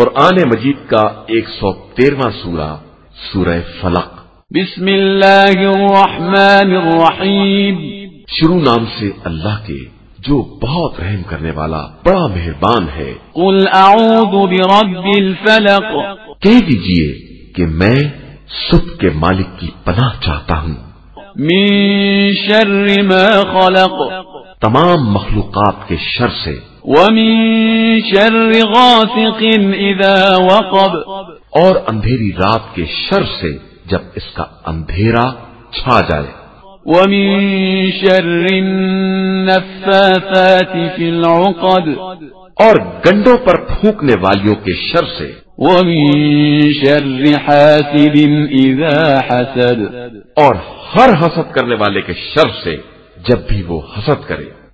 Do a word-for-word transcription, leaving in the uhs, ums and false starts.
कुरान मजीद का एक सौ तेरहवां सूरा सूरह फलक। बिस्मिल्लाहिर्रहमानिर्रहीम। शुरू नाम से अल्लाह के जो बहुत रहम करने वाला बड़ा मेहरबान है। कुल अऊज़ु बिरब्बिल फलक। कह दीजिए कि मैं सुबह के मालिक की पनाह चाहता हूँ। मिन शर्रि मा खलक। तमाम मखलूकात के शर से। व मिन शर्रि गासिकिन इज़ा वक़ब। और अंधेरी रात के शर से जब इसका अंधेरा छा जाए। व मिन शर्रि नफ़्फ़ासाति फिल उक़द। और गंडों पर फूंकने वालियों के शर से। व मिन शर्रि हासिदिन इज़ा हसद। और हर हसद करने वाले के शर से जब भी वो हसद करे।